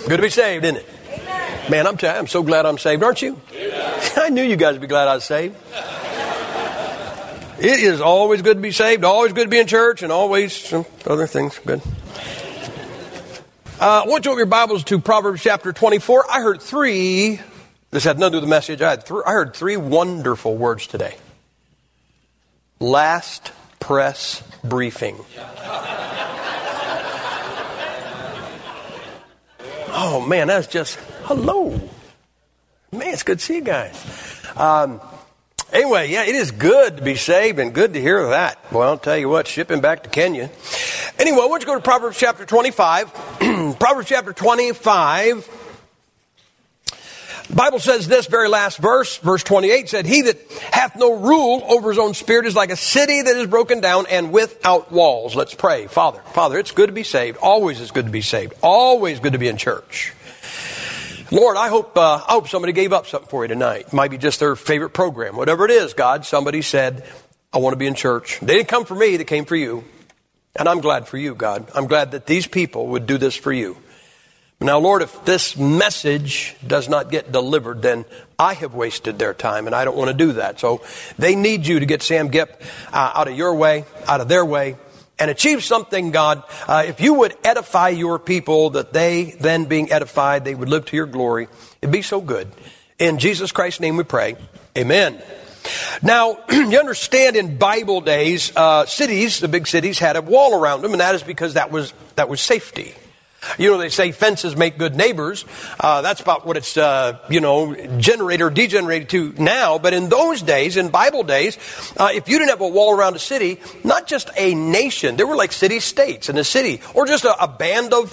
Good to be saved, isn't it? Amen. Man, I'm so glad I'm saved, aren't you? Amen. I knew you guys would be glad I was saved. It is always good to be saved, always good to be in church, and always some other things. Good. I want you to open your Bibles to Proverbs chapter 24. I heard three, this had nothing to do with the message, I heard three wonderful words today. Last press briefing. Oh, man, that's just, hello. Man, it's good to see you guys. Anyway, yeah, it is good to be saved and good to hear that. Well, I'll tell you what, shipping back to Kenya. Anyway, I want you to go to Proverbs chapter 25. Proverbs chapter 25. The Bible says this very last verse 28 said, "He that hath no rule over his own spirit is like a city that is broken down and without walls." Let's pray. Father, it's good to be saved. Always is good to be saved. Always good to be in church. Lord, I hope somebody gave up something for you tonight. It might be just their favorite program. Whatever it is, God, somebody said, I want to be in church. They didn't come for me, they came for you. And I'm glad for you, God. I'm glad that these people would do this for you. Now, Lord, if this message does not get delivered, then I have wasted their time, and I don't want to do that. So they need you to get Sam Gipp out of your way, out of their way, and achieve something, God. If you would edify your people, that they, then being edified, they would live to your glory. It'd be so good. In Jesus Christ's name we pray. Amen. Now, you understand in Bible days, cities, the big cities, had a wall around them, and that is because that was safety. You know, they say fences make good neighbors. That's about what it's, generated or degenerated to now. But in those days, in Bible days, if you didn't have a wall around a city, not just a nation, there were like city-states in a city, or just a band of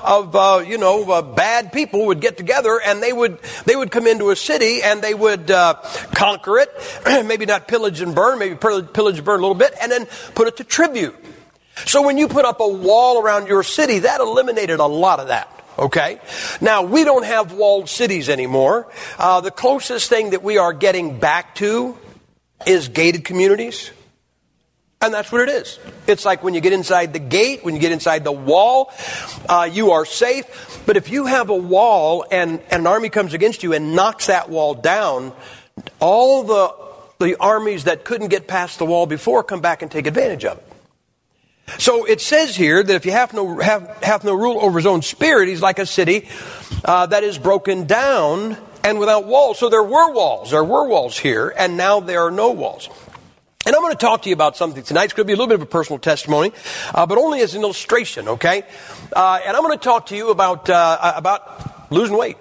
bad people would get together, and they would come into a city and they would conquer it, maybe not pillage and burn, maybe pillage and burn a little bit, and then put it to tribute. So when you put up a wall around your city, that eliminated a lot of that, okay? Now, we don't have walled cities anymore. The closest thing that we are getting back to is gated communities. And that's what it is. It's like when you get inside the gate, when you get inside the wall, you are safe. But if you have a wall and an army comes against you and knocks that wall down, all the armies that couldn't get past the wall before come back and take advantage of it. So it says here that if you have no rule over his own spirit, he's like a city that is broken down and without walls. So there were walls here, and now there are no walls. And I'm going to talk to you about something tonight. It's going to be a little bit of a personal testimony, but only as an illustration, okay? And I'm going to talk to you about losing weight.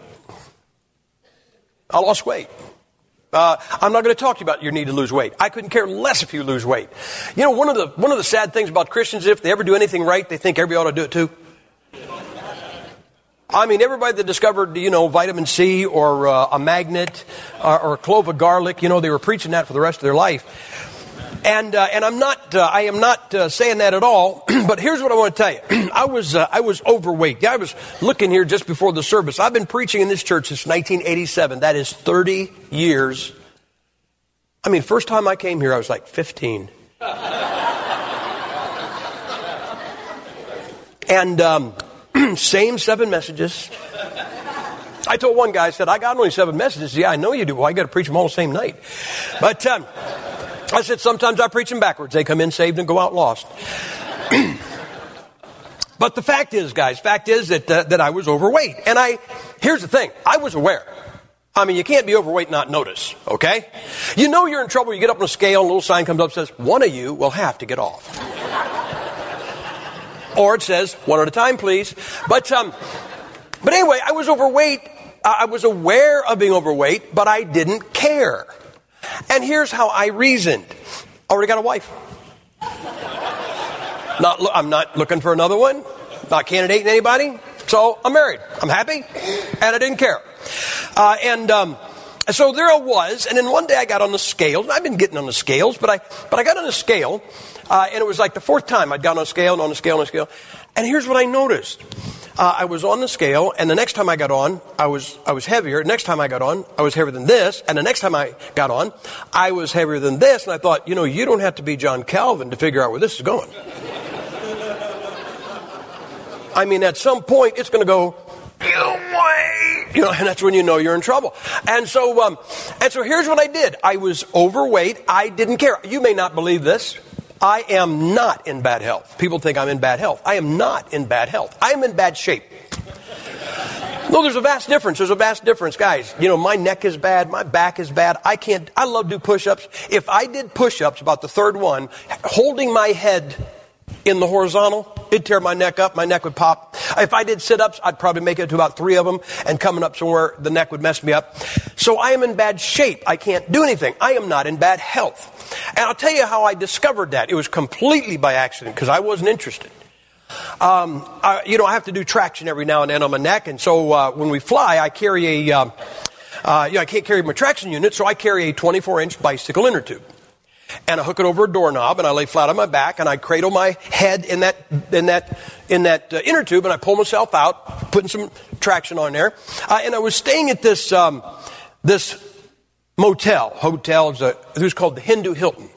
I lost weight. I'm not going to talk to you about your need to lose weight. I couldn't care less if you lose weight. You know, one of the sad things about Christians is if they ever do anything right, they think everybody ought to do it too. I mean, everybody that discovered, vitamin C or a magnet or a clove of garlic, they were preaching that for the rest of their life. And I am not saying that at all. But here's what I want to tell you. I was overweight. Yeah, I was looking here just before the service. I've been preaching in this church since 1987. That is 30 years. I mean, first time I came here, I was like 15. And same 7 messages. I told one guy, I said, I got only 7 messages. Yeah, I know you do. Well, I got to preach them all the same night. But I said, sometimes I preach them backwards. They come in saved and go out lost. But the fact is, guys, that I was overweight. And here's the thing. I was aware. I mean, you can't be overweight and not notice, okay? You know you're in trouble. You get up on a scale and a little sign comes up and says, one of you will have to get off. Or it says, one at a time, please. But anyway, I was overweight. I was aware of being overweight, but I didn't care. And here's how I reasoned. Already got a wife. I'm not looking for another one. Not candidating anybody. So I'm married. I'm happy. And I didn't care. So there I was. And then one day I got on the scales. And I've been getting on the scales. But I got on the scale. And it was like the 4th time I'd gotten on a scale and on a scale and on a scale. And here's what I noticed. I was on the scale, and the next time I got on, I was heavier. Next time I got on, I was heavier than this. And the next time I got on, I was heavier than this. And I thought, you don't have to be John Calvin to figure out where this is going. I mean, at some point, it's going to go, You know, and that's when you know you're in trouble. And so here's what I did. I was overweight. I didn't care. You may not believe this. I am not in bad health. People think I'm in bad health. I am not in bad health. I am in bad shape. No, there's a vast difference. There's a vast difference, guys. You know, my neck is bad. My back is bad. I love to do push-ups. If I did push-ups, about the third one, holding my head in the horizontal, it'd tear my neck up. My neck would pop. If I did sit-ups, I'd probably make it to about 3 of them, and coming up somewhere, the neck would mess me up. So I am in bad shape. I can't do anything. I am not in bad health. And I'll tell you how I discovered that. It was completely by accident, because I wasn't interested. I have to do traction every now and then on my neck, and so when we fly, I carry I can't carry my traction unit, so I carry a 24-inch bicycle inner tube. And I hook it over a doorknob, and I lay flat on my back, and I cradle my head in that inner tube, and I pull myself out, putting some traction on there. And I was staying at this hotel. It was called the Hindu Hilton.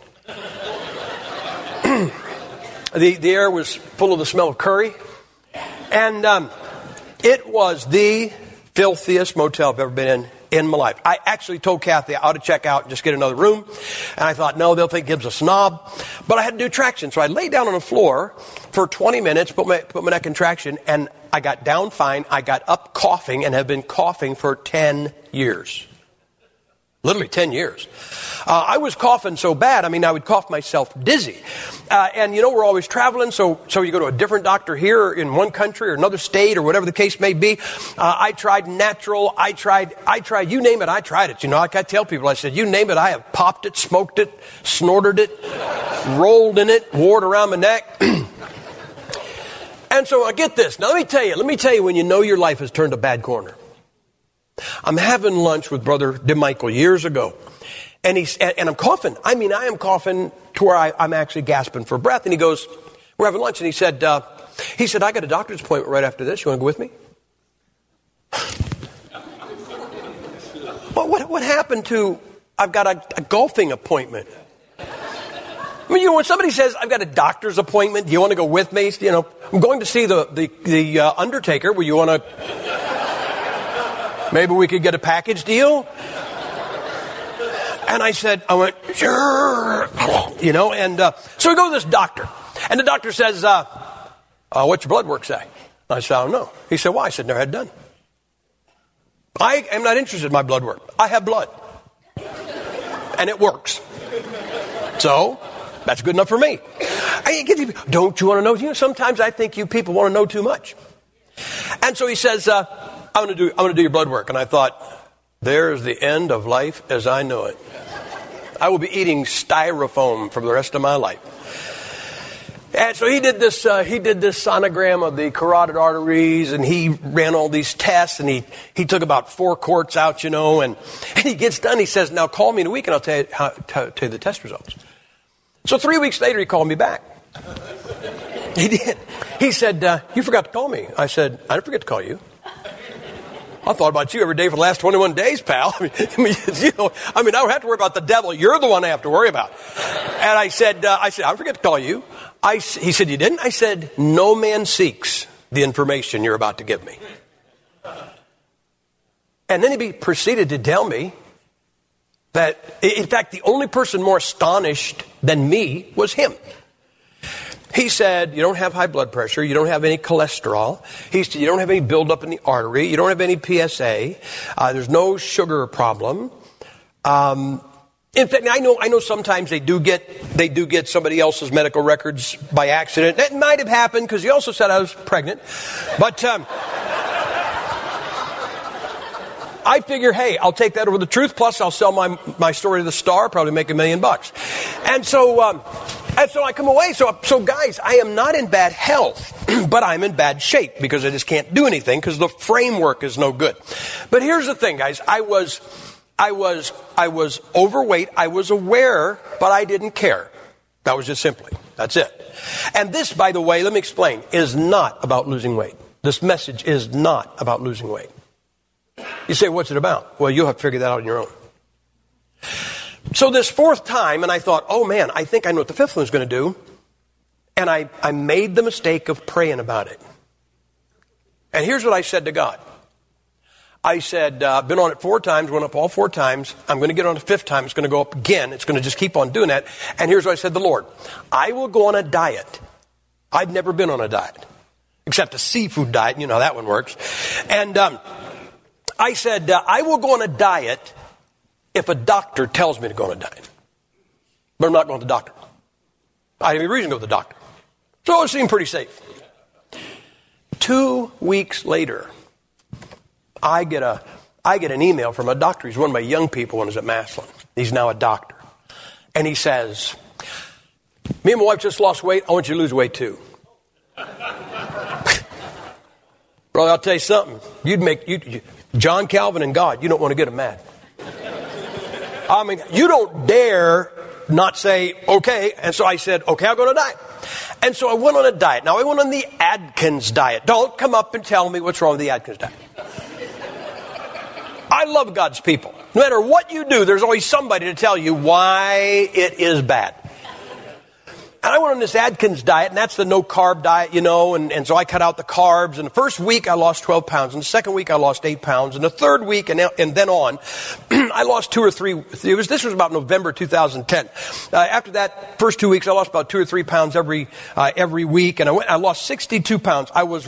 The air was full of the smell of curry, and it was the filthiest motel I've ever been in my life. I actually told Kathy I ought to check out and just get another room. And I thought, no, they'll think Gibbs a snob. But I had to do traction. So I lay down on the floor for 20 minutes, put my neck in traction, and I got down fine. I got up coughing and have been coughing for 10 years. Literally 10 years. I was coughing so bad, I would cough myself dizzy. And we're always traveling, so you go to a different doctor here in one country or another state or whatever the case may be. I tried natural, I tried, you name it, I tried it. Like I tell people, I said, you name it, I have popped it, smoked it, snorted it, rolled in it, wore it around my neck. And so I get this. Now let me tell you when you know your life has turned a bad corner. I'm having lunch with Brother DeMichael years ago, and I'm coughing. I am coughing to where I'm actually gasping for breath. And he goes, we're having lunch, and he said, I got a doctor's appointment right after this. You want to go with me? Well, what happened to I've got a golfing appointment? When somebody says, I've got a doctor's appointment, do you want to go with me? I'm going to see the Undertaker. Will you want to... Maybe we could get a package deal? And I went, sure. So we go to this doctor. And the doctor says, what's your blood work say? I said, I don't know. He said, why? I said, never had it done. I am not interested in my blood work. I have blood. And it works. So, that's good enough for me. Don't you want to know? Sometimes I think you people want to know too much. And so he says, I'm going to do your blood work. And I thought, there's the end of life as I know it. I will be eating styrofoam for the rest of my life. And so he did this sonogram of the carotid arteries, and he ran all these tests, and he took about 4 quarts out, and he gets done. He says, now call me in a week and I'll tell you the test results. So 3 weeks later, he called me back. He did. He said, you forgot to call me. I said, I didn't forget to call you. I thought about you every day for the last 21 days, pal. I don't have to worry about the devil. You're the one I have to worry about. And I said, I forget to call you. He said, you didn't? I said, no man seeks the information you're about to give me. And then he proceeded to tell me that, in fact, the only person more astonished than me was him. He said, you don't have high blood pressure. You don't have any cholesterol. He said, you don't have any buildup in the artery. You don't have any PSA. There's no sugar problem. In fact, I know sometimes they do get somebody else's medical records by accident. That might have happened because he also said I was pregnant. But I figure, hey, I'll take that over the truth. Plus, I'll sell my story to the Star, probably make $1 million. And so I come away. So guys, I am not in bad health, but I'm in bad shape because I just can't do anything because the framework is no good. But here's the thing, guys. I was overweight. I was aware, but I didn't care. That was just simply. That's it. And this, by the way, let me explain, is not about losing weight. This message is not about losing weight. You say, what's it about? Well, you'll have to figure that out on your own. So this 4th time, and I thought, oh man, I think I know what the 5th one's going to do. And I made the mistake of praying about it. And here's what I said to God. I said, been on it 4 times, went up all 4 times. I'm going to get on the 5th time. It's going to go up again. It's going to just keep on doing that. And here's what I said to the Lord. I will go on a diet. I'd never been on a diet, except a seafood diet. You know how that one works. And I said, I will go on a diet if a doctor tells me to go on a diet. But I'm not going to the doctor. I have any reason to go to the doctor. So it seemed pretty safe. 2 weeks later, I get an email from a doctor. He's one of my young people when I was at Massillon. He's now a doctor. And he says, me and my wife just lost weight. I want you to lose weight too. Brother, I'll tell you something. John Calvin and God, you don't want to get him mad. I mean, you don't dare not say, okay. And so I said, okay, I'll go on a diet. And so I went on a diet. Now I went on the Atkins diet. Don't come up and tell me what's wrong with the Atkins diet. I love God's people. No matter what you do, there's always somebody to tell you why it is bad. And I went on this Atkins diet, and that's the no-carb diet, you know, and so I cut out the carbs. And the first week, I lost 12 pounds. And the second week, I lost 8 pounds. And the third week, and then on, I lost 2 or 3. This was about November 2010. After that first 2 weeks, I lost about 2 or 3 pounds every week. And I lost 62 pounds. I was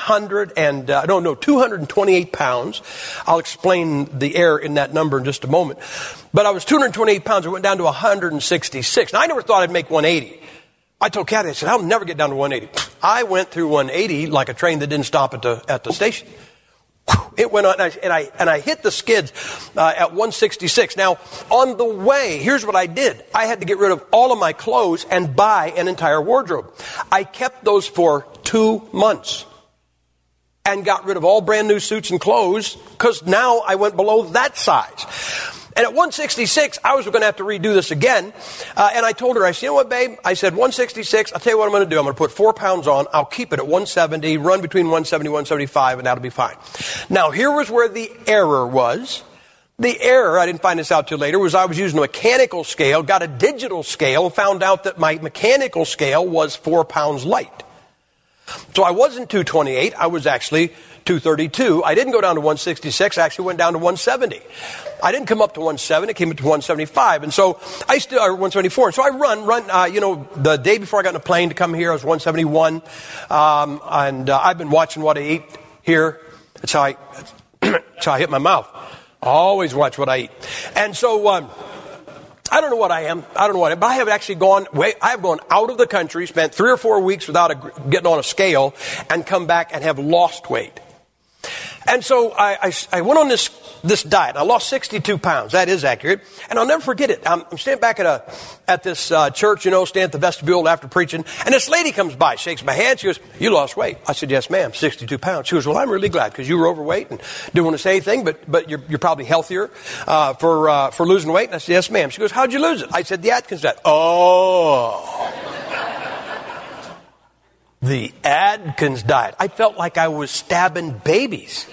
228 pounds. I'll explain the error in that number in just a moment. But I was 228 pounds. I went down to 166. Now, I never thought I'd make 180. I told Kathy, I said, I'll never get down to 180. I went through 180 like a train that didn't stop at the station. It went on, and I hit the skids at 166. Now, on the way, here's what I did. I had to get rid of all of my clothes and buy an entire wardrobe. I kept those for 2 months and got rid of all brand new suits and clothes because now I went below that size. And at 166, I was going to have to redo this again. And I told her, I said, you know what, babe? I said, 166, I'll tell you what I'm going to do. I'm going to put 4 pounds on. I'll keep it at 170, run between 170 and 175, and that'll be fine. Now, here was where the error was. The error, I didn't find this out till later, was I was using a mechanical scale, got a digital scale, found out that my mechanical scale was 4 pounds light. So I wasn't 228, I was actually 232. I didn't go down to 166, I actually went down to 170. I didn't come up to 170, it came up to 175. And so I still, or 174. And so I run, the day before I got on a plane to come here, I was 171. And I've been watching what I eat here. That's how I hit my mouth. I always watch what I eat. And so, I don't know what I am. But I have actually I have gone out of the country, spent 3 or 4 weeks without getting on a scale, and come back and have lost weight. And so I went on this diet. I lost 62 pounds. That is accurate. And I'll never forget it. I'm standing back at this church, standing at the vestibule after preaching. And this lady comes by, shakes my hand. She goes, you lost weight. I said, yes, ma'am, 62 pounds. She goes, well, I'm really glad because you were overweight and didn't want to say anything, but you're probably healthier for losing weight. And I said, yes, ma'am. She goes, how'd you lose it? I said, the Atkins diet. Oh. The Atkins diet. I felt like I was stabbing babies.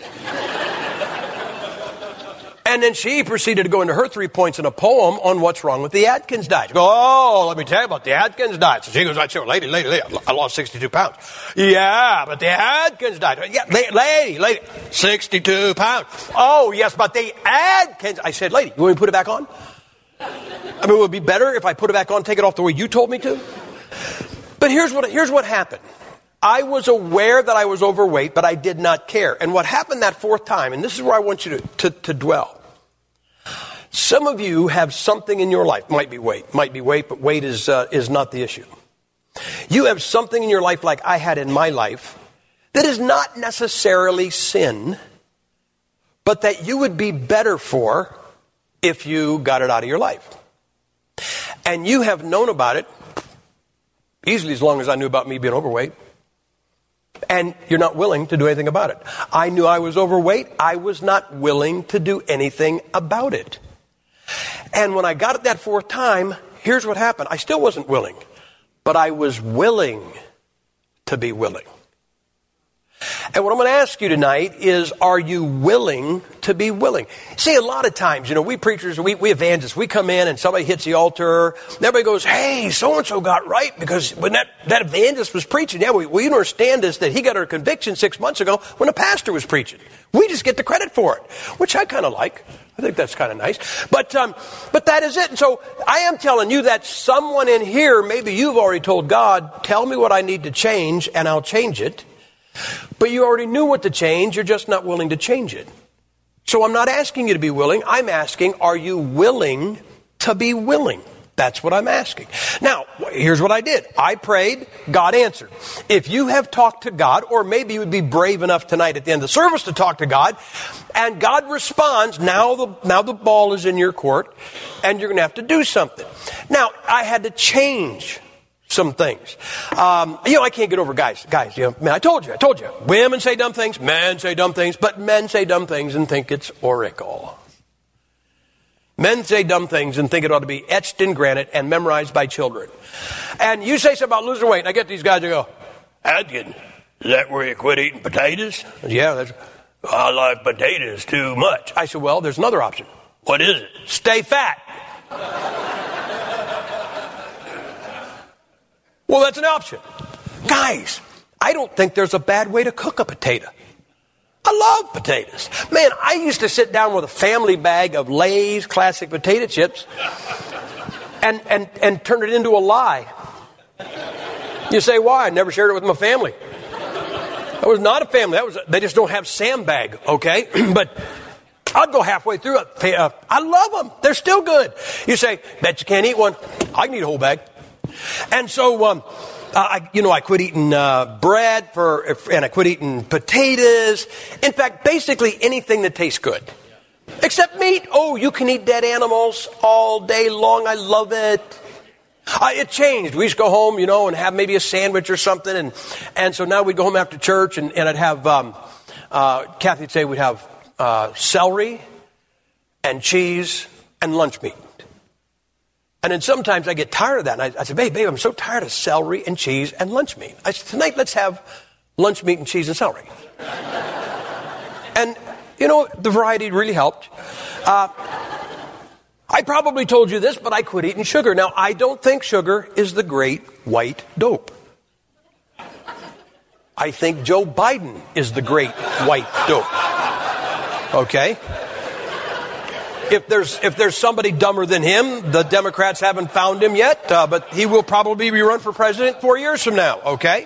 And then she proceeded to go into her 3 points in a poem on what's wrong with the Atkins diet. She goes, oh, let me tell you about the Atkins diet. So she goes, I said, lady, I lost 62 pounds. Yeah, but the Atkins diet. Yeah, lady, 62 pounds. Oh, yes, but the Atkins. I said, lady, you want me to put it back on? I mean, it would be better if I put it back on, take it off the way you told me to. But here's what happened. I was aware that I was overweight, but I did not care. And what happened that 4th time, and this is where I want you to dwell. Some of you have something in your life, might be weight, but weight is not the issue. You have something in your life like I had in my life that is not necessarily sin, but that you would be better for if you got it out of your life. And you have known about it easily as long as I knew about me being overweight. And you're not willing to do anything about it. I knew I was overweight. I was not willing to do anything about it. And when I got it that 4th time, here's what happened. I still wasn't willing, but I was willing to be willing. And what I'm going to ask you tonight is, are you willing to be willing? See, a lot of times, we preachers, we evangelists, we come in and somebody hits the altar, and everybody goes, hey, so-and-so got right, because when that evangelist was preaching, we understand this, that he got our conviction 6 months ago when a pastor was preaching. We just get the credit for it, which I kind of like. I think that's kind of nice. But that is it. And so I am telling you that someone in here, maybe you've already told God, tell me what I need to change and I'll change it. But you already knew what to change. You're just not willing to change it. So I'm not asking you to be willing. I'm asking, are you willing to be willing? That's what I'm asking. Now, here's what I did. I prayed. God answered. If you have talked to God, or maybe you would be brave enough tonight at the end of the service to talk to God, and God responds, now the ball is in your court, and you're going to have to do something. Now, I had to change some things. I can't get over guys, man, I told you. Women say dumb things, men say dumb things, but men say dumb things and think it's oracle. Men say dumb things and think it ought to be etched in granite and memorized by children. And you say something about losing weight, and I get these guys who go, Adkins, is that where you quit eating potatoes? Yeah, I like potatoes too much. I said, well, there's another option. What is it? Stay fat. Well, that's an option. Guys, I don't think there's a bad way to cook a potato. I love potatoes. Man, I used to sit down with a family bag of Lay's classic potato chips and turn it into a lie. You say, why? I never shared it with my family. That was not a family. They just don't have sandbag, okay? But I'd go halfway through it. I love them. They're still good. You say, bet you can't eat one. I can eat a whole bag. And so, I quit eating bread and I quit eating potatoes. In fact, basically anything that tastes good. Except meat. Oh, you can eat dead animals all day long. I love it. It changed. We used to go home, and have maybe a sandwich or something. And so now we'd go home after church and I'd have, Kathy would say we'd have celery and cheese and lunch meat. And then sometimes I get tired of that. And I said, babe, I'm so tired of celery and cheese and lunch meat. I said, tonight let's have lunch meat and cheese and celery. And, the variety really helped. I probably told you this, but I quit eating sugar. Now, I don't think sugar is the great white dope. I think Joe Biden is the great white dope. Okay? If there's somebody dumber than him, the Democrats haven't found him yet, but he will probably be run for president 4 years from now, okay?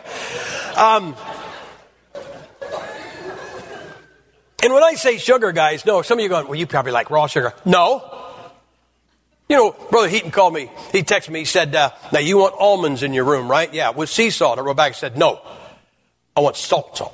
And when I say sugar, guys, no, some of you are going, well, you probably like raw sugar. No. Brother Heaton called me. He texted me. He said, now you want almonds in your room, right? Yeah, with sea salt. I wrote back and said, no, I want salt.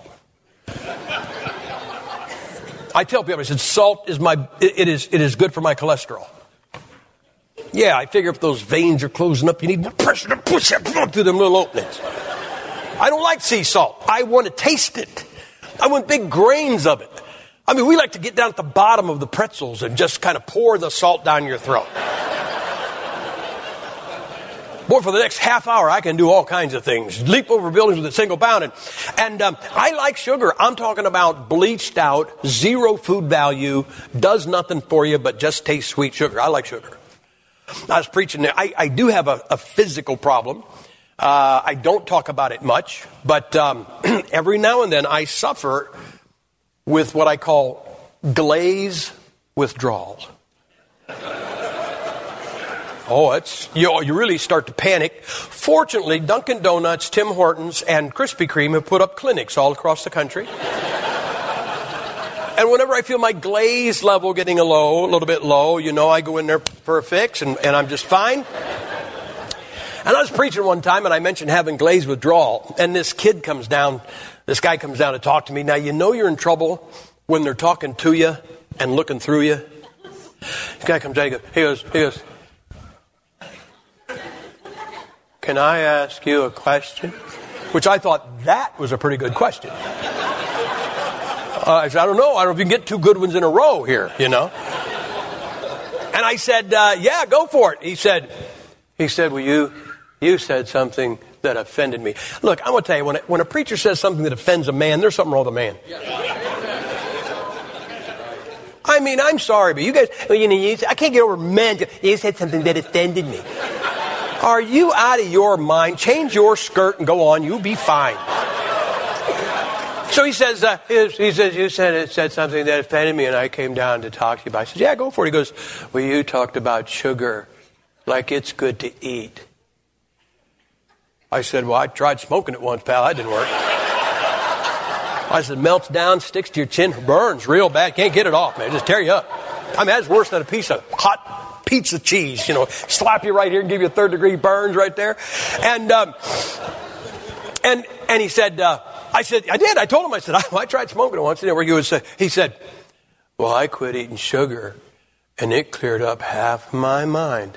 I tell people, I said, salt is it is good for my cholesterol. Yeah, I figure if those veins are closing up, you need more pressure to push that blood through them little openings. I don't like sea salt. I want to taste it. I want big grains of it. I mean, we like to get down at the bottom of the pretzels and just kind of pour the salt down your throat. Boy, for the next half hour, I can do all kinds of things. Leap over buildings with a single bound. And I like sugar. I'm talking about bleached out, zero food value, does nothing for you, but just tastes sweet sugar. I like sugar. I was preaching there. I do have a physical problem. I don't talk about it much, but every now and then I suffer with what I call glaze withdrawal. Oh, you really start to panic. Fortunately, Dunkin' Donuts, Tim Hortons, and Krispy Kreme have put up clinics all across the country. And whenever I feel my glaze level getting a little bit low, I go in there for a fix, and I'm just fine. And I was preaching one time, and I mentioned having glaze withdrawal, and this guy comes down to talk to me. Now, you're in trouble when they're talking to you and looking through you. This guy comes down, he goes, can I ask you a question? Which I thought that was a pretty good question. I said, I don't know if you can get two good ones in a row here, And I said, yeah, go for it. He said, well, you said something that offended me. Look, I'm going to tell you, when a preacher says something that offends a man, there's something wrong with the man. I mean, I'm sorry, but you guys, I can't get over men. You said something that offended me. Are you out of your mind? Change your skirt and go on. You'll be fine. So he says, you said something that offended me, and I came down to talk to you about it. I said, yeah, go for it. He goes, well, you talked about sugar like it's good to eat. I said, well, I tried smoking it once, pal. That didn't work. I said, melts down, sticks to your chin, burns real bad. Can't get it off, man. Just tear you up. I mean, that's worse than a piece of hot pizza cheese. Slap you right here and give you a 3rd-degree burns right there. And he said, I said, I did. I told him, I said, I tried smoking it once. He said, well, I quit eating sugar, and it cleared up half my mind.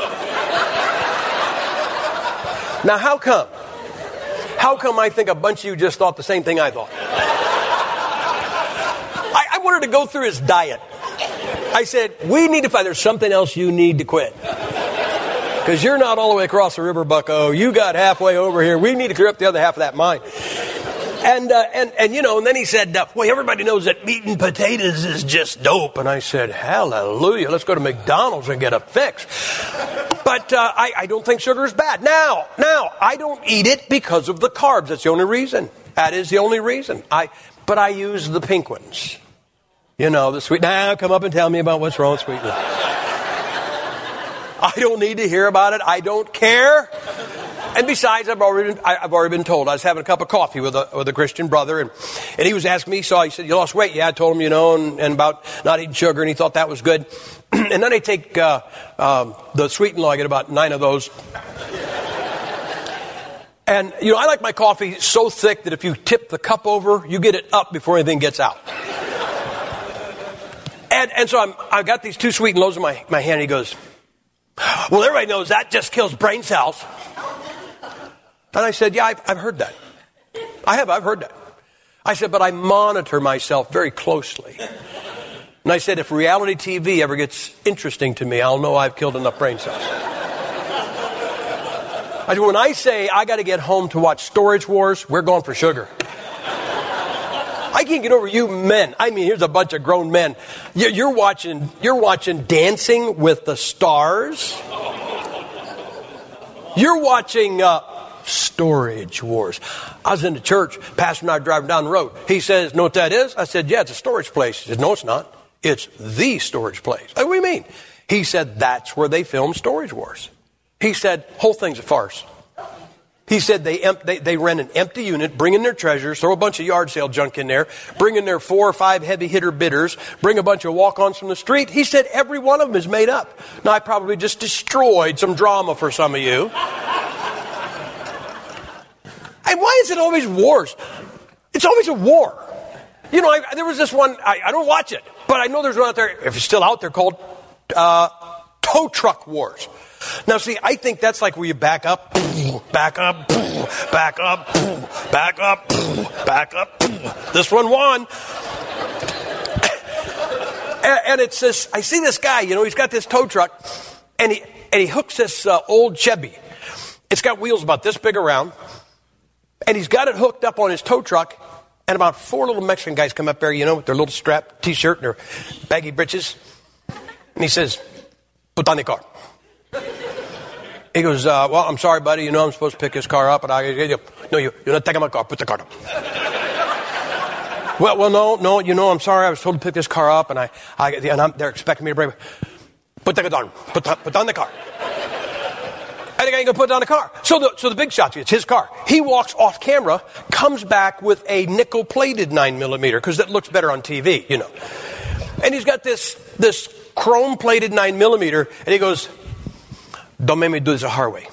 Now, how come? How come I think a bunch of you just thought the same thing I thought? I wanted to go through his diet. I said, we need to find, there's something else you need to quit. Because you're not all the way across the river, bucko. You got halfway over here. We need to clear up the other half of that mind. And then he said, well, everybody knows that meat and potatoes is just dope. And I said, hallelujah, let's go to McDonald's and get a fix. But I don't think sugar is bad. Now, I don't eat it because of the carbs. That's the only reason. That is the only reason. But I use the pink ones. The sweet. Now, come up and tell me about what's wrong with sweetness. I don't need to hear about it. I don't care. And besides, I've already been told. I was having a cup of coffee with a Christian brother, and he was asking me. He said, "You lost weight?" Yeah, I told him, and about not eating sugar, and he thought that was good. And then I take the Sweet and Low. I get about 9 of those. And I like my coffee so thick that if you tip the cup over, you get it up before anything gets out. And so I've got these 2 Sweet and Lows in my hand. And he goes, well, everybody knows that just kills brain cells. And I said, yeah, I've heard that. I've heard that. I said, but I monitor myself very closely. And I said, if reality TV ever gets interesting to me, I'll know I've killed enough brain cells. I said, when I say I got to get home to watch Storage Wars, we're going for sugar. I can't get over you men. I mean, here's a bunch of grown men. You're watching Dancing with the Stars. You're watching Storage Wars. I was in the church. Pastor and I were driving down the road. He says, know what that is? I said, yeah, it's a storage place. He said, no, it's not. It's the storage place. I said, what do you mean? He said, that's where they film Storage Wars. He said, whole thing's a farce. He said they rent an empty unit, bring in their treasures, throw a bunch of yard sale junk in there, bring in their 4 or 5 heavy hitter bidders, bring a bunch of walk-ons from the street. He said every one of them is made up. Now, I probably just destroyed some drama for some of you. And why is it always wars? It's always a war. There was this one, I don't watch it, but I know there's one out there, if it's still out there, called Tow Truck Wars. Now, see, I think that's like where you back up, back up, back up, back up, back up. This one won. And it's this, I see this guy, he's got this tow truck, and he hooks this old Chevy. It's got wheels about this big around, and he's got it hooked up on his tow truck, and about 4 little Mexican guys come up there, with their little strap T-shirt and their baggy breeches. And he says, put on the car. He goes, well, I'm sorry, buddy. I'm supposed to pick this car up. And no, you're not taking my car. Put the car up. well, no, I'm sorry. I was told to pick this car up, and they're expecting me to bring it. Put the car down. Put down the car. And the guy ain't going to put down the car. So the big shot, it's his car. He walks off camera, comes back with a nickel-plated 9mm, because it looks better on TV, And he's got this chrome-plated 9mm, and he goes, don't make me do this the hard way.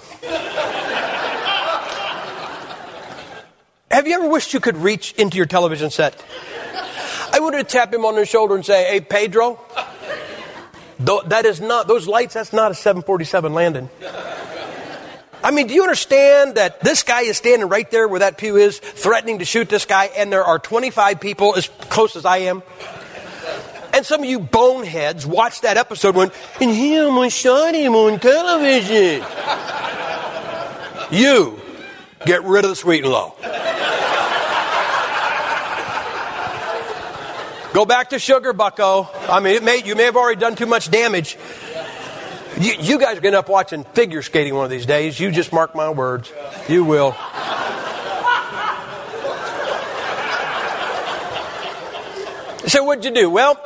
Have you ever wished you could reach into your television set? I wanted to tap him on the shoulder and say, hey, Pedro, those lights, that's not a 747 landing. I mean, do you understand that this guy is standing right there where that pew is, threatening to shoot this guy, and there are 25 people as close as I am? And some of you boneheads watched that episode and went, and him, I shot him on television. Get rid of the sweet and low. Go back to sugar, bucko. I mean, you may have already done too much damage. You guys are going to end up watching figure skating one of these days. You just mark my words. You will. So what'd you do? Well,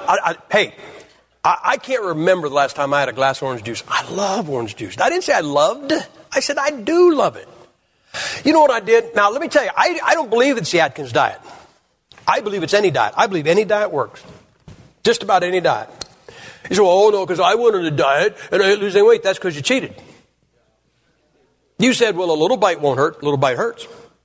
I can't remember the last time I had a glass of orange juice. I love orange juice. I didn't say I loved. I said I do love it. You know what I did? Now, let me tell you, I don't believe it's the Atkins diet. I believe it's any diet. I believe any diet works. Just about any diet. You say, well, oh no, because I went on a diet and I ain't losing weight. That's because you cheated. You said, well, a little bite won't hurt. A little bite hurts.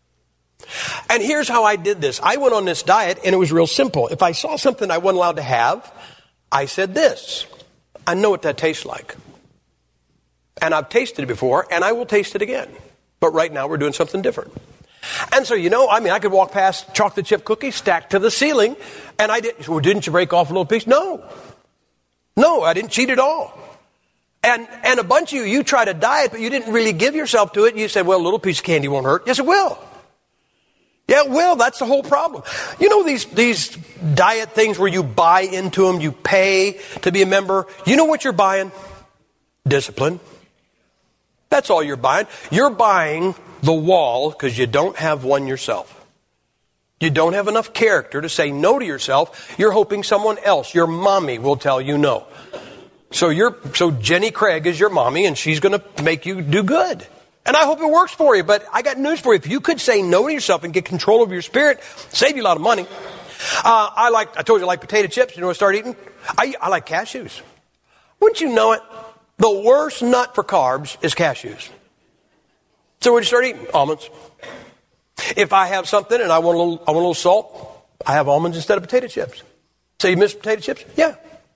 And here's how I did this. I went on this diet and it was real simple. If I saw something I wasn't allowed to have, I said this. I know what that tastes like. And I've tasted it before and I will taste it again. But right now we're doing something different. And so, I could walk past chocolate chip cookies stacked to the ceiling and I didn't. Well, didn't you break off a little piece? No, I didn't cheat at all. And a bunch of you try to diet, but you didn't really give yourself to it. You said, well, a little piece of candy won't hurt. Yes, it will. Yeah, it will. That's the whole problem. You know these diet things where you buy into them, you pay to be a member. You know what you're buying? Discipline. That's all you're buying. You're buying the wall because you don't have one yourself. You don't have enough character to say no to yourself. You're hoping someone else, your mommy, will tell you no. So Jenny Craig is your mommy and she's going to make you do good. And I hope it works for you, but I got news for you. If you could say no to yourself and get control of your spirit, save you a lot of money. I told you I like potato chips. You know what I started eating? I like cashews. Wouldn't you know it? The worst nut for carbs is cashews. So what do you start eating? Almonds. If I have something and I want a little salt, I have almonds instead of potato chips. So you miss potato chips? Yeah.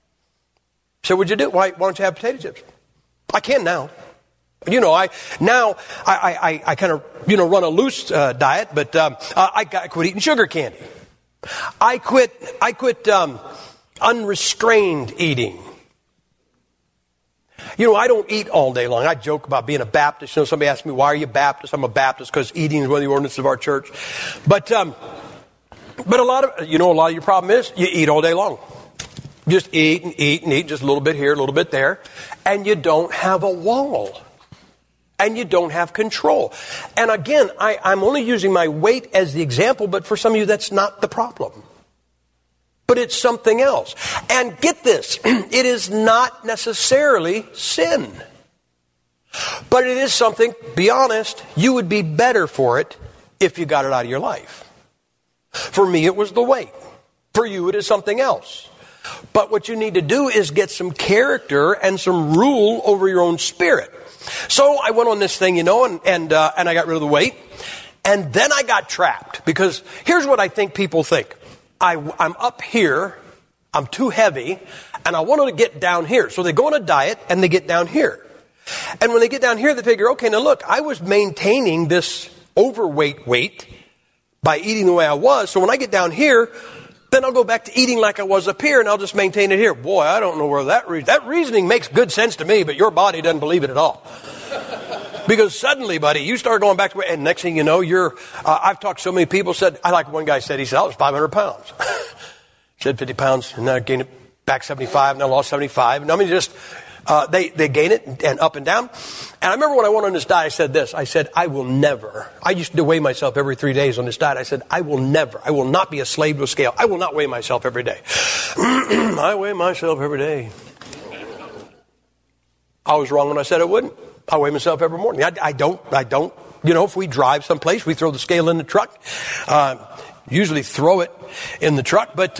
So what'd you do? Why don't you have potato chips? I can now. I kind of, run a loose diet, but I quit eating sugar candy. I quit unrestrained eating. I don't eat all day long. I joke about being a Baptist. Somebody asked me, why are you Baptist? I'm a Baptist because eating is one of the ordinances of our church. But a lot of your problem is you eat all day long. Just eat and eat and eat, just a little bit here, a little bit there. And you don't have a wall. And you don't have control. And again, I'm only using my weight as the example, but for some of you, that's not the problem. But it's something else. And get this, it is not necessarily sin. But it is something, be honest, you would be better for it if you got it out of your life. For me, it was the weight. For you, it is something else. But what you need to do is get some character and some rule over your own spirit. So I went on this thing, and I got rid of the weight. And then I got trapped. Because here's what I think people think. I'm up here, I'm too heavy, and I want to get down here. So they go on a diet and they get down here. And when they get down here, they figure, okay, now look, I was maintaining this overweight weight by eating the way I was. So when I get down here, then I'll go back to eating like I was up here and I'll just maintain it here. Boy, I don't know where that reasoning makes good sense to me, but your body doesn't believe it at all. Because suddenly, buddy, you start going back to and next thing you know, I've talked to so many people, one guy said, I was 500 pounds. Shed 50 pounds, and then I gained it back 75, and I lost 75. And they gain it and up and down. And I remember when I went on this diet, I said this. I said, I will never. I used to weigh myself every 3 days on this diet. I said, I will not be a slave to a scale. I will not weigh myself every day. I weigh myself every day. I was wrong when I said I wouldn't. I weigh myself every morning. I don't. If we drive someplace, we throw the scale in the truck. Usually throw it in the truck. But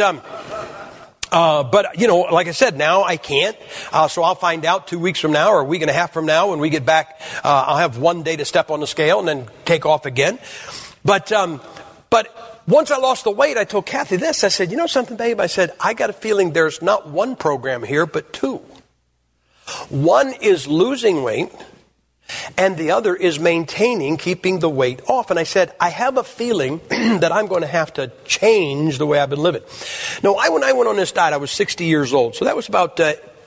like I said, now I can't. So I'll find out 2 weeks from now or a week and a half from now when we get back. I'll have 1 day to step on the scale and then take off again. But once I lost the weight, I told Kathy this. I said, something, babe? I said, I got a feeling there's not one program here, but two. One is losing weight, and the other is keeping the weight off. And I said, I have a feeling that I'm going to have to change the way I've been living. Now, when I went on this diet, I was 60 years old. So that was about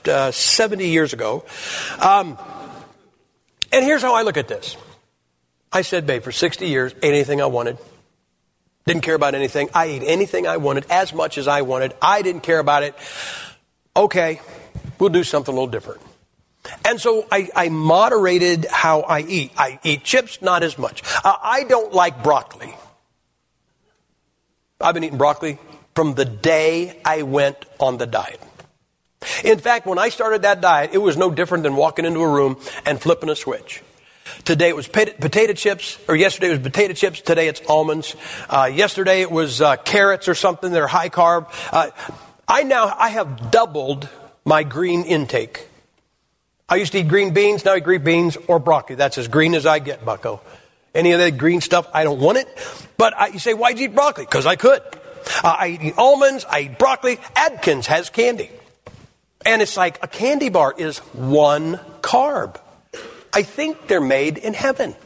70 years ago. And here's how I look at this. I said, babe, for 60 years, ate anything I wanted. Didn't care about anything. I ate anything I wanted, as much as I wanted. I didn't care about it. Okay, we'll do something a little different. And so I moderated how I eat. I eat chips, not as much. I don't like broccoli. I've been eating broccoli from the day I went on the diet. In fact, when I started that diet, it was no different than walking into a room and flipping a switch. Today it was potato chips, or yesterday it was potato chips. Today it's almonds. Yesterday it was carrots or something that are high carb. I have doubled my green intake. I used to eat green beans. Now I eat green beans or broccoli. That's as green as I get, bucko. Any of that green stuff, I don't want it. But you say, why'd you eat broccoli? Because I could. I eat almonds. I eat broccoli. Atkins has candy. And it's like a candy bar is one carb. I think they're made in heaven.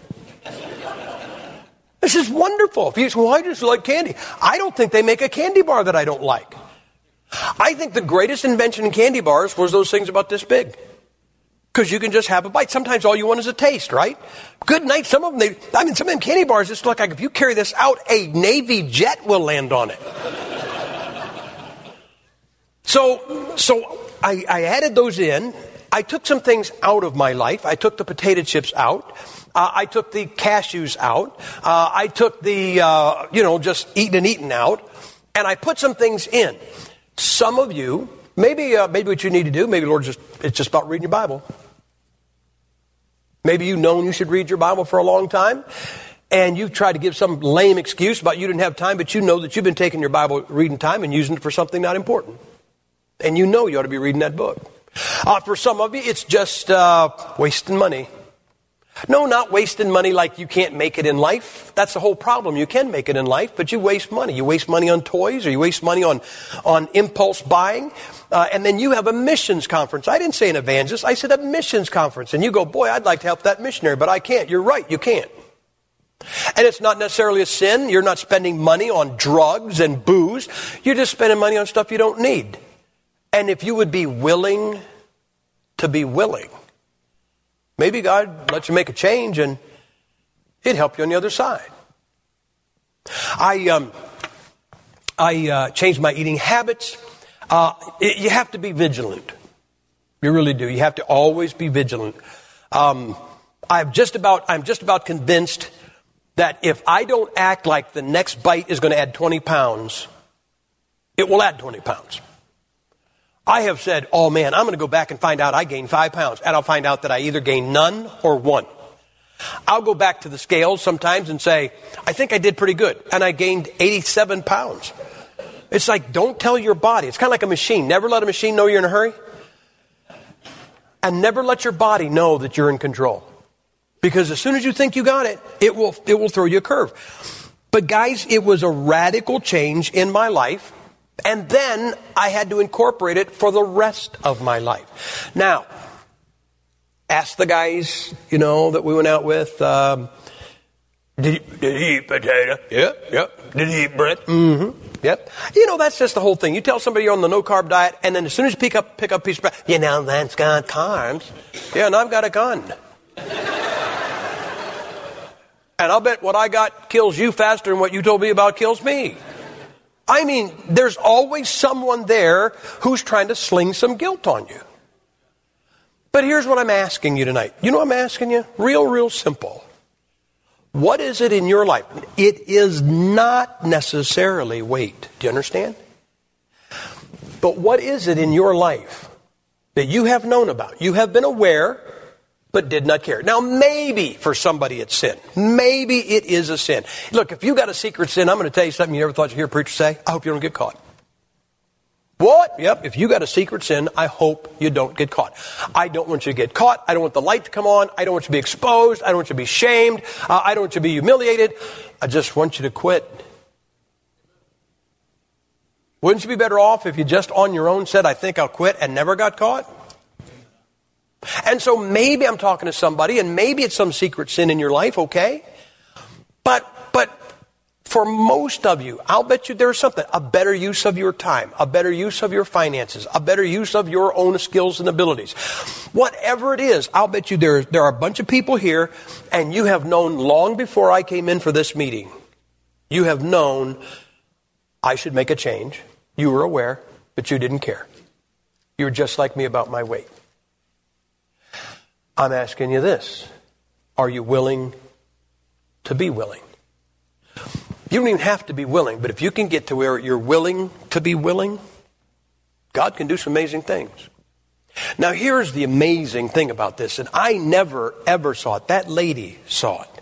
This is wonderful. If you say, well, I just like candy. I don't think they make a candy bar that I don't like. I think the greatest invention in candy bars was those things about this big. Because you can just have a bite. Sometimes all you want is a taste, right? Good night. Some of them, some of them candy bars just look like if you carry this out, a Navy jet will land on it. So I added those in. I took some things out of my life. I took the potato chips out. I took the cashews out. I took the, just eating out. And I put some things in. Some of you, maybe what you need to do, maybe Lord, it's just about reading your Bible. Maybe you've known you should read your Bible for a long time, and you've tried to give some lame excuse about you didn't have time, but you know that you've been taking your Bible reading time and using it for something not important. And you know you ought to be reading that book. For some of you, it's just wasting money. No, not wasting money like you can't make it in life. That's the whole problem. You can make it in life, but you waste money. You waste money on toys, or you waste money on impulse buying. And then you have a missions conference. I didn't say an evangelist. I said a missions conference. And you go, boy, I'd like to help that missionary, but I can't. You're right. You can't. And it's not necessarily a sin. You're not spending money on drugs and booze. You're just spending money on stuff you don't need. And if you would be willing to be willing, maybe God lets you make a change and it'd help you on the other side. I changed my eating habits. You have to be vigilant. You really do. You have to always be vigilant. I'm just about convinced that if I don't act like the next bite is going to add 20 pounds, it will add 20 pounds. I have said, oh man, I'm going to go back and find out I gained 5 pounds. And I'll find out that I either gained none or 1. I'll go back to the scales sometimes and say, I think I did pretty good. And I gained 87 pounds. It's like, don't tell your body. It's kind of like a machine. Never let a machine know you're in a hurry. And never let your body know that you're in control. Because as soon as you think you got it, it will throw you a curve. But guys, it was a radical change in my life. And then I had to incorporate it for the rest of my life. Now, ask the guys, that we went out with, did he eat potato? Yep. Did he eat bread? Mm-hmm. Yep. That's just the whole thing. You tell somebody you're on the no-carb diet, and then as soon as you pick up a piece of bread, that's got carbs. Yeah, and I've got a gun. And I'll bet what I got kills you faster than what you told me about kills me. I mean, there's always someone there who's trying to sling some guilt on you. But here's what I'm asking you tonight. You know what I'm asking you? Real simple. What is it in your life? It is not necessarily weight. Do you understand? But what is it in your life that you have known about? You have been aware, but did not care. Now, maybe for somebody it's sin. Maybe it is a sin. Look, if you got a secret sin, I'm going to tell you something you never thought you'd hear a preacher say. I hope you don't get caught. What? Yep, if you got a secret sin, I hope you don't get caught. I don't want you to get caught. I don't want the light to come on. I don't want you to be exposed. I don't want you to be shamed. I don't want you to be humiliated. I just want you to quit. Wouldn't you be better off if you just on your own said, I think I'll quit, and never got caught? And so maybe I'm talking to somebody, and maybe it's some secret sin in your life, okay? But For most of you, I'll bet you there's something, a better use of your time, a better use of your finances, a better use of your own skills and abilities. Whatever it is, I'll bet you there are a bunch of people here, and you have known long before I came in for this meeting. You have known I should make a change. You were aware, but you didn't care. You were just like me about my weight. I'm asking you this. Are you willing to be willing? You don't even have to be willing, but if you can get to where you're willing to be willing, God can do some amazing things. Now, here's the amazing thing about this, and I never, ever saw it. That lady saw it.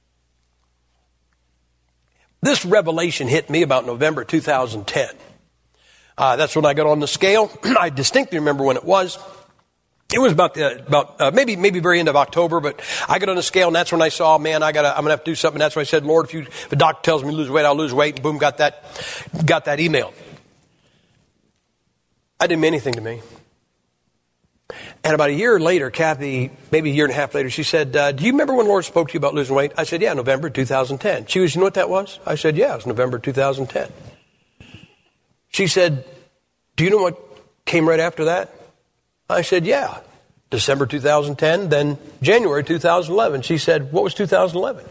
This revelation hit me about November 2010. That's when I got on the scale. I distinctly remember when it was. It was about maybe very end of October, but I got on the scale, and that's when I saw, man, I'm going to have to do something. That's when I said, Lord, if the doctor tells me to lose weight, I'll lose weight. And boom, got that email. That didn't mean anything to me. And about a year later, Kathy, maybe a year and a half later, she said, do you remember when the Lord spoke to you about losing weight? I said, yeah, November 2010. She was, you know what that was? I said, yeah, it was November 2010. She said, do you know what came right after that? I said, yeah, December 2010, then January 2011. She said, what was 2011?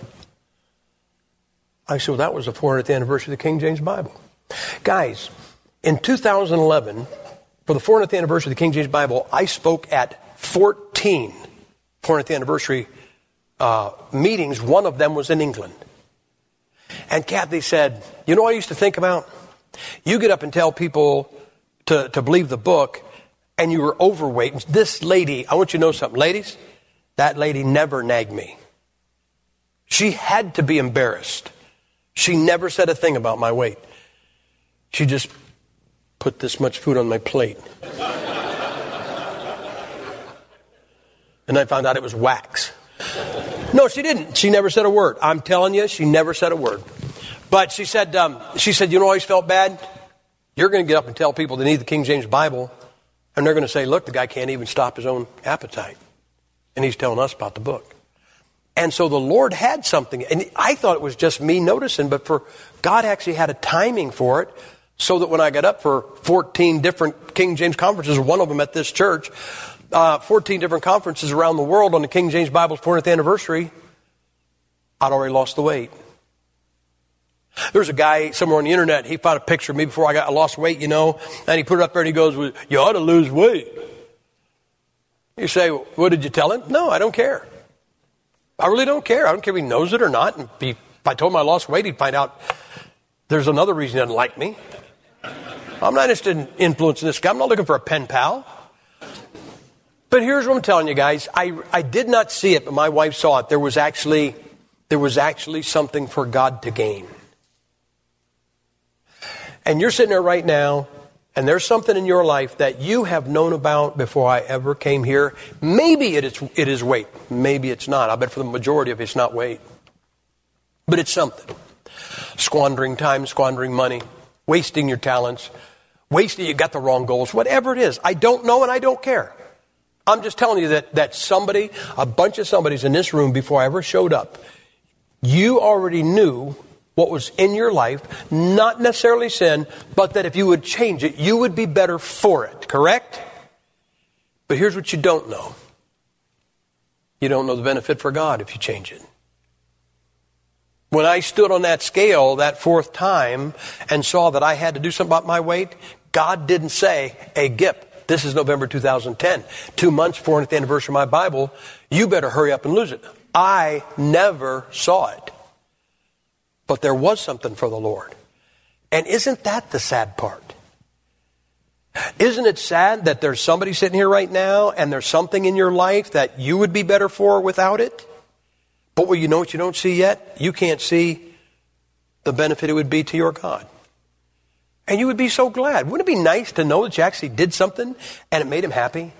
I said, well, that was the 400th anniversary of the King James Bible. Guys, in 2011, for the 400th anniversary of the King James Bible, I spoke at 14 400th anniversary meetings. One of them was in England. And Kathy said, you know what I used to think about? You get up and tell people to believe the book, and you were overweight. And this lady, I want you to know something. Ladies, that lady never nagged me. She had to be embarrassed. She never said a thing about my weight. She just put this much food on my plate. And I found out it was wax. No, she didn't. She never said a word. I'm telling you, she never said a word. But she said, you know, I always felt bad. You're going to get up and tell people they need the King James Bible. And they're going to say, look, the guy can't even stop his own appetite. And he's telling us about the book. And so the Lord had something. And I thought it was just me noticing, but God actually had a timing for it, so that when I got up for 14 different King James conferences, one of them at this church, 14 different conferences around the world on the King James Bible's 400th anniversary, I'd already lost the weight. There's a guy somewhere on the internet, he found a picture of me before I lost weight, you know, and he put it up there and he goes, well, you ought to lose weight. You say, what did you tell him? No, I don't care. I really don't care. I don't care if he knows it or not. And if I told him I lost weight, he'd find out there's another reason he doesn't like me. I'm not interested in influencing this guy. I'm not looking for a pen pal. But here's what I'm telling you guys. I did not see it, but my wife saw it. There was actually something for God to gain. And you're sitting there right now, and there's something in your life that you have known about before I ever came here. Maybe it is weight. Maybe it's not. I bet for the majority of it's not weight. But it's something. Squandering time, squandering money, wasting your talents, you got the wrong goals, whatever it is. I don't know and I don't care. I'm just telling you that somebody, a bunch of somebodies in this room before I ever showed up, you already knew what was in your life, not necessarily sin, but that if you would change it, you would be better for it, correct? But here's what you don't know. You don't know the benefit for God if you change it. When I stood on that scale that fourth time and saw that I had to do something about my weight, God didn't say, hey, Gip, this is November 2010, 2 months, 400th anniversary of my Bible, you better hurry up and lose it. I never saw it. But there was something for the Lord. And isn't that the sad part? Isn't it sad that there's somebody sitting here right now and there's something in your life that you would be better for without it? But well, you know what you don't see yet? You can't see the benefit it would be to your God. And you would be so glad. Wouldn't it be nice to know that you actually did something and it made him happy?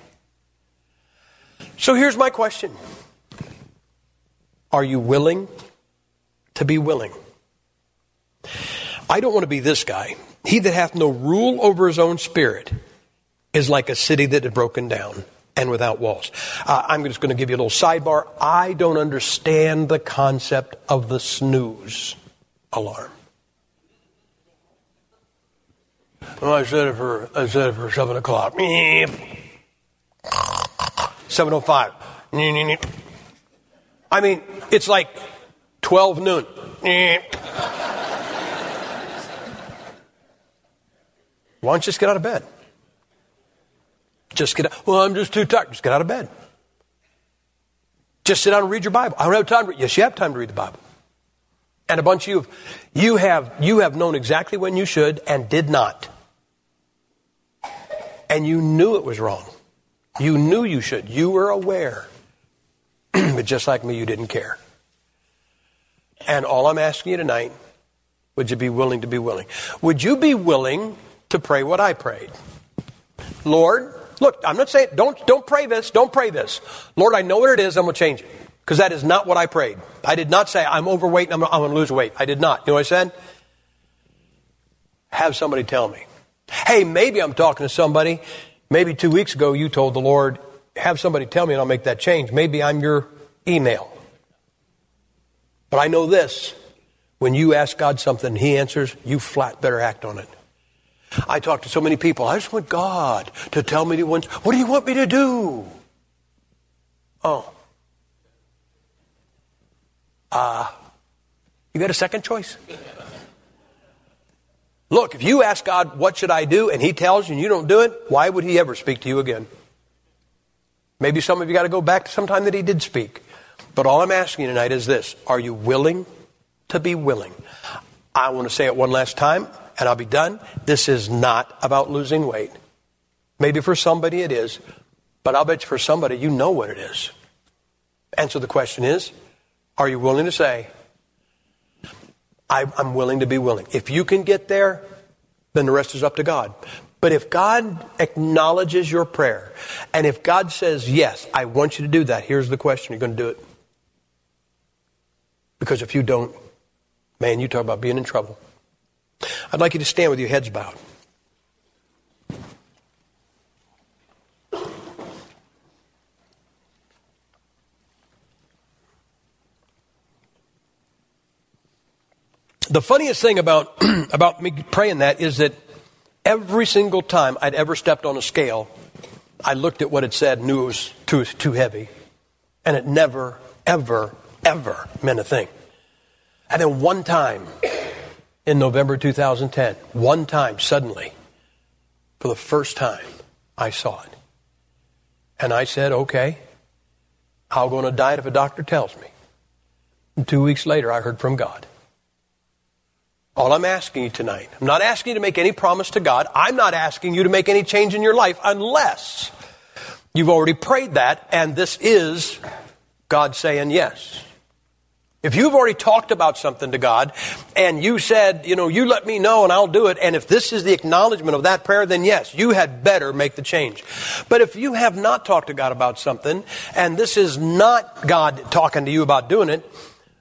So here's my question. Are you willing to be willing? I don't want to be this guy. He that hath no rule over his own spirit is like a city that is broken down and without walls. I'm just going to give you a little sidebar. I don't understand the concept of the snooze alarm. Well, I said it for 7 o'clock. 7:05. I mean, it's like 12 noon. Why don't you just get out of bed? Well, I'm just too tired. Just get out of bed. Just sit down and read your Bible. I don't have time. Yes, you have time to read the Bible. And a bunch of you have known exactly when you should and did not. And you knew it was wrong. You knew you should. You were aware. But just like me, you didn't care. And all I'm asking you tonight, would you be willing to be willing? Would you be willing to pray what I prayed? Lord, look, I'm not saying, don't pray this, don't pray this. Lord, I know what it is, I'm going to change it. Because that is not what I prayed. I did not say, I'm overweight and I'm going to lose weight. I did not. You know what I said? Have somebody tell me. Hey, maybe I'm talking to somebody. Maybe 2 weeks ago you told the Lord, have somebody tell me and I'll make that change. Maybe I'm your email. But I know this. When you ask God something and He answers, you flat better act on it. I talk to so many people. I just want God to tell me what do you want me to do? Oh. You got a second choice? Look, if you ask God, what should I do? And He tells you and you don't do it, why would He ever speak to you again? Maybe some of you got to go back to some time that He did speak. But all I'm asking you tonight is this. Are you willing to be willing? I want to say it one last time and I'll be done. This is not about losing weight. Maybe for somebody it is. But I'll bet you for somebody you know what it is. And so the question is, are you willing to say, I'm willing to be willing? If you can get there, then the rest is up to God. But if God acknowledges your prayer, and if God says, yes, I want you to do that, here's the question, you're going to do it. Because if you don't, man, you talk about being in trouble. I'd like you to stand with your heads bowed. The funniest thing about me praying that is that every single time I'd ever stepped on a scale, I looked at what it said, knew it was too heavy, and it never, ever, ever meant a thing. And then one time in November 2010, one time suddenly, for the first time, I saw it. And I said, okay, I'll go on a diet if a doctor tells me. And 2 weeks later, I heard from God. All I'm asking you tonight, I'm not asking you to make any promise to God. I'm not asking you to make any change in your life unless you've already prayed that and this is God saying yes. If you've already talked about something to God and you said, you let me know and I'll do it, and if this is the acknowledgement of that prayer, then yes, you had better make the change. But if you have not talked to God about something and this is not God talking to you about doing it,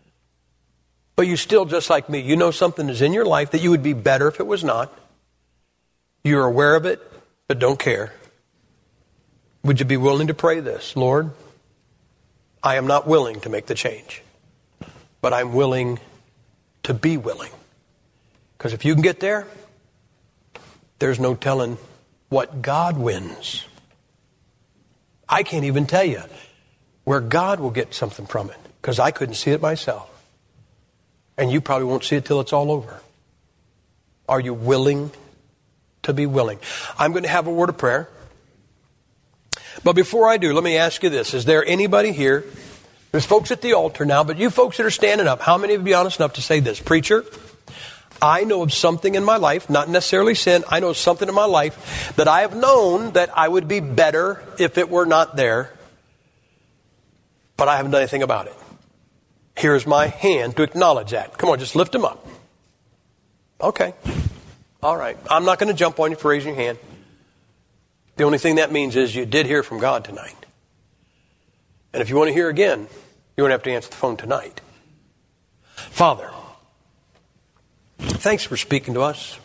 but you still, just like me, you know something is in your life that you would be better if it was not. You're aware of it, but don't care. Would you be willing to pray this? Lord, I am not willing to make the change, but I'm willing to be willing. Because if you can get there, there's no telling what God wins. I can't even tell you where God will get something from it, because I couldn't see it myself. And you probably won't see it till it's all over. Are you willing to be willing? I'm going to have a word of prayer. But before I do, let me ask you this. Is there anybody here? There's folks at the altar now, but you folks that are standing up, how many of you be honest enough to say this? Preacher, I know of something in my life, not necessarily sin, I know something in my life that I have known that I would be better if it were not there, but I haven't done anything about it. Here's my hand to acknowledge that. Come on, just lift them up. Okay. All right. I'm not going to jump on you for raising your hand. The only thing that means is you did hear from God tonight. And if you want to hear again, you won't have to answer the phone tonight. Father, thanks for speaking to us.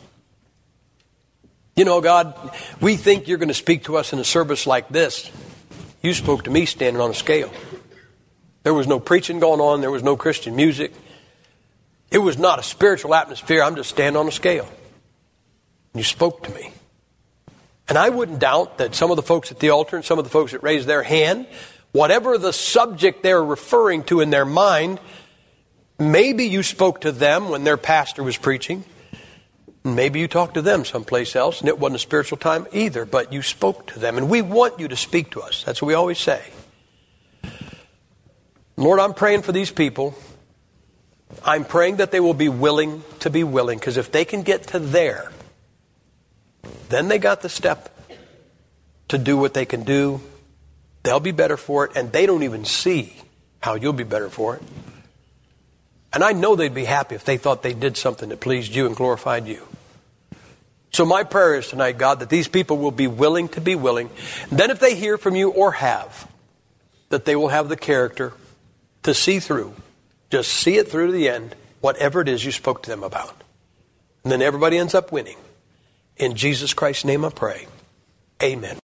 God, we think you're going to speak to us in a service like this. You spoke to me standing on a scale. There was no preaching going on. There was no Christian music. It was not a spiritual atmosphere. I'm just standing on a scale. You spoke to me. And I wouldn't doubt that some of the folks at the altar and some of the folks that raised their hand, whatever the subject they're referring to in their mind, maybe you spoke to them when their pastor was preaching. Maybe you talked to them someplace else, and it wasn't a spiritual time either, but you spoke to them. And we want you to speak to us. That's what we always say. Lord, I'm praying for these people. I'm praying that they will be willing to be willing, because if they can get to there, then they got the step to do what they can do. They'll be better for it, and they don't even see how you'll be better for it. And I know they'd be happy if they thought they did something that pleased you and glorified you. So my prayer is tonight, God, that these people will be willing to be willing. And then if they hear from you or have, that they will have the character to see through. Just see it through to the end, whatever it is you spoke to them about. And then everybody ends up winning. In Jesus Christ's name I pray. Amen.